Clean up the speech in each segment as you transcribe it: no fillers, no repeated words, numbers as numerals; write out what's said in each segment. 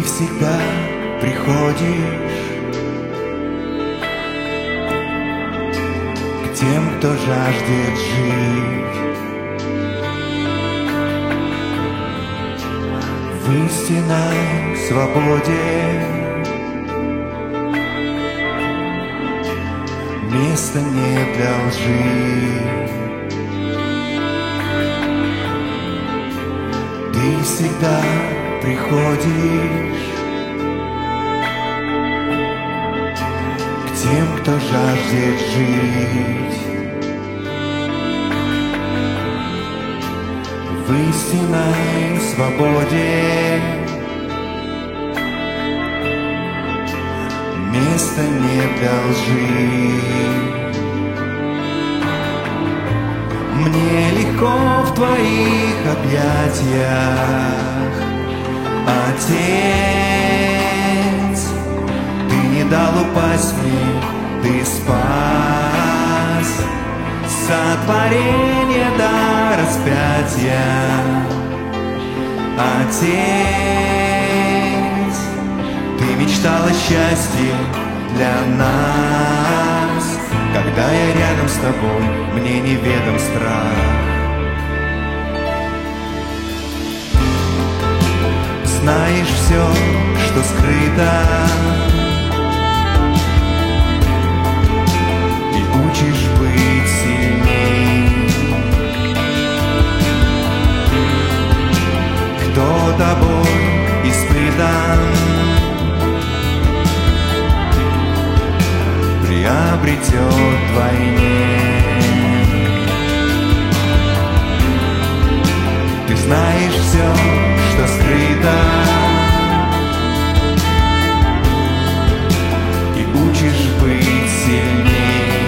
всегда приходишь к тем, кто жаждет жить в истинной свободе. Места нет для лжи. Ты всегда приходишь к тем, кто жаждет жить в истинной свободе. Места нет для лжи. Мне легко в твоих объятиях, Отец. Ты не дал упасть мне, ты спас сотворение до распятия, Отец. Ты мечтал о счастье для нас. Когда я рядом с тобой, мне неведом страх. Знаешь все, что скрыто, и учишь быть сильней. Кто тобой испытан, приобретет вдвойне. Ты знаешь все, что скрыто, и учишь быть сильней.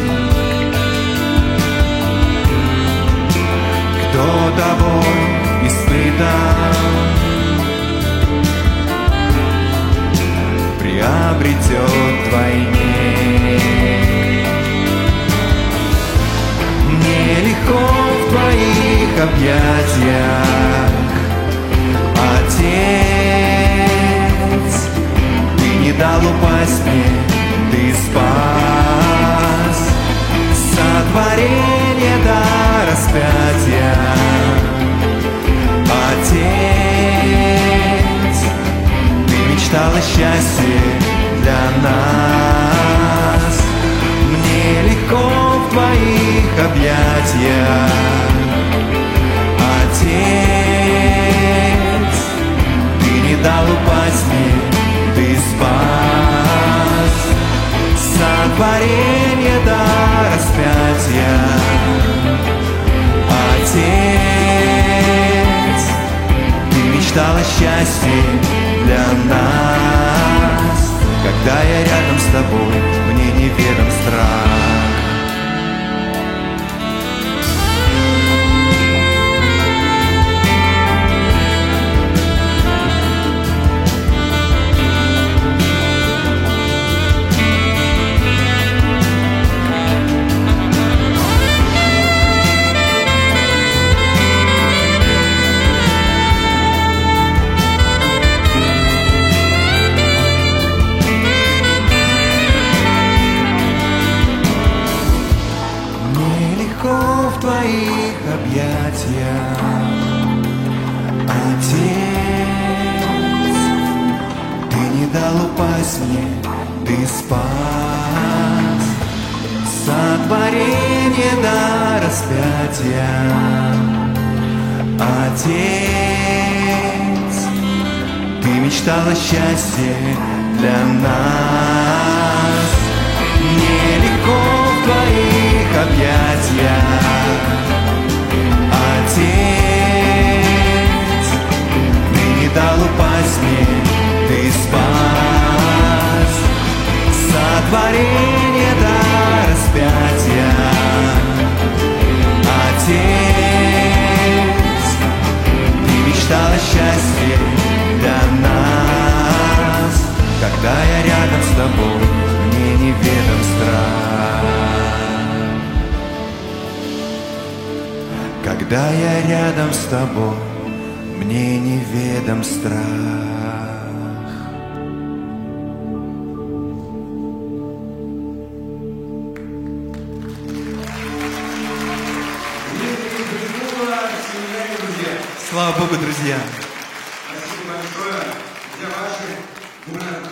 Кто тобой испытан, приобретет вдвойне. Мне легко в твоих объятиях, Отец. Ты не дал упасть мне, ты спас сотворение до распятия, Отец. Ты мечтал о счастье для нас. Мне легко в твоих объятиях, Отец. Ты не дал упасть мне, ты спас сотворение до распятия, Отец. Ты мечтал о счастье для нас. Когда я рядом с тобой, мне неведом страх. В твоих объятиях, Отец. Ты не дал упасть мне, ты спас сотворение до распятия, Отец. Ты мечтал о счастье для нас. Мне легко в твоих объятиях, Отец. Ты не дал упасть мне, ты спас сотворение до распятия, Отец. Ты мечтал о счастье для нас. Когда я рядом с тобой, мне неведом страх. Когда я рядом с тобой, мне неведом страх. Слава Богу, друзья. Спасибо большое. Для вашей